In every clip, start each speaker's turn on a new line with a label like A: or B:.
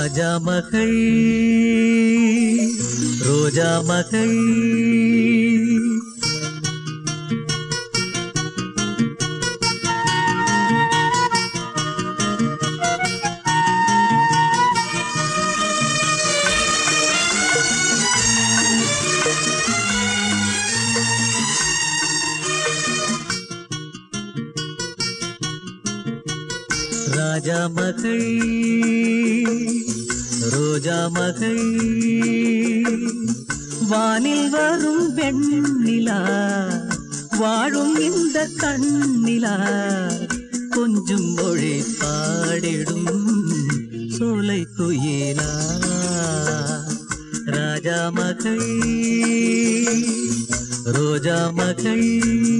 A: ராஜா மகள் ரோஜா மகள் ராஜா மகள் ரோஜா மகள் வானில் வரும் வெண்ணிலா வாழும் இந்த கண்ணிலா கொஞ்சம் மொழி பாடிடும் சோலை குயிலா ராஜா மகள் ரோஜா மகள்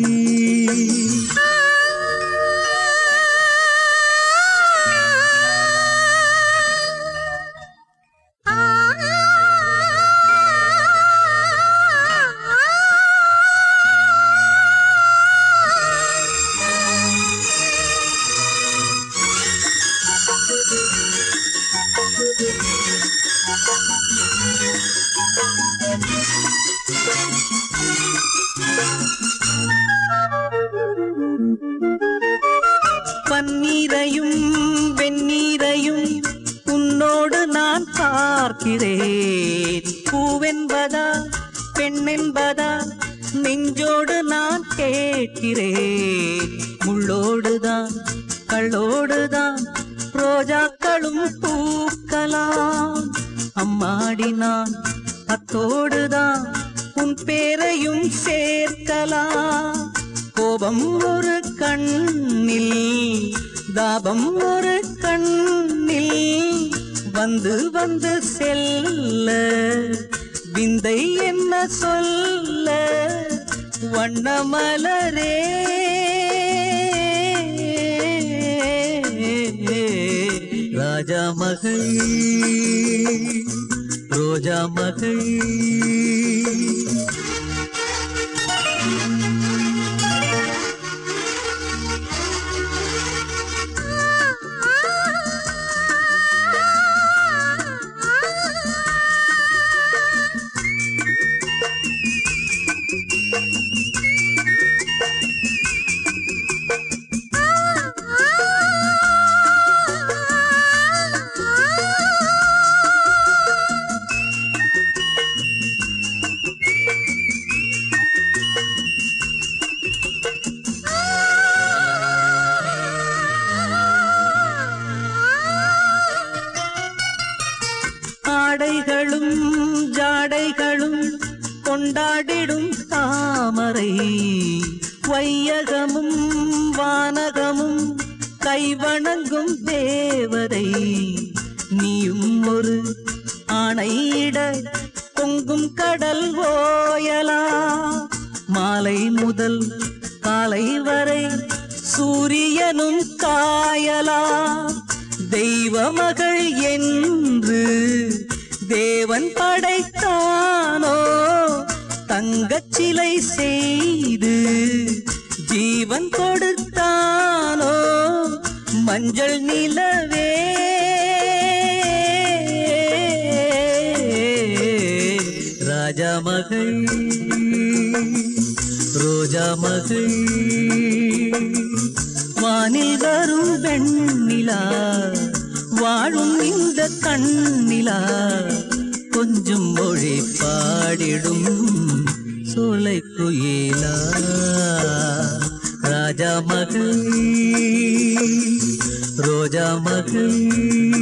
A: பன்னீரையும் வெந்நீரையும் உன்னோடு நான் பார்க்கிறேன். பூவென்பதா பெண்ணென்பதா நெஞ்சோடு நான் கேட்கிறேன். முள்ளோடுதான் கள்ளோடுதான் ரோஜாக்களும் பூக்கலாம். அம்மாடி நான் அத்தோடுதான் உன் பேரையும் சேர்க்கலாம். கோபம் ஒரு கண்ணில் தாபம் ஒரு கண்ணில் வந்து வந்து செல்ல விந்தை என்ன சொல்ல வண்ணமலரே ராஜா மகள் ரோஜா மகள் ஆடைகளும் ஜாடைகளும் கொண்டாடிடும் தாமரை வையகமும் வானகமும் கைவணங்கும் தேவதை. நீயும் ஒரு ஆணையிட பொங்கும் கடல் ஓயலா. மாலை முதல் காலை வரை சூரியனும் காயலா. தெய்வ மகள் என்று தேவன் படைத்தானோ தங்கச் சிலை செய்து ஜீவன் கொடுத்தானோ மஞ்சள் நிலவே ராஜா மகள் ரோஜா மகள் வானில் வரும் வெண்ணிலா வாழும் இந்த கண்ணிலா கொஞ்சம் மொழி பாடிடும் சோலை குயிலா ராஜா மகள் ரோஜா மகள்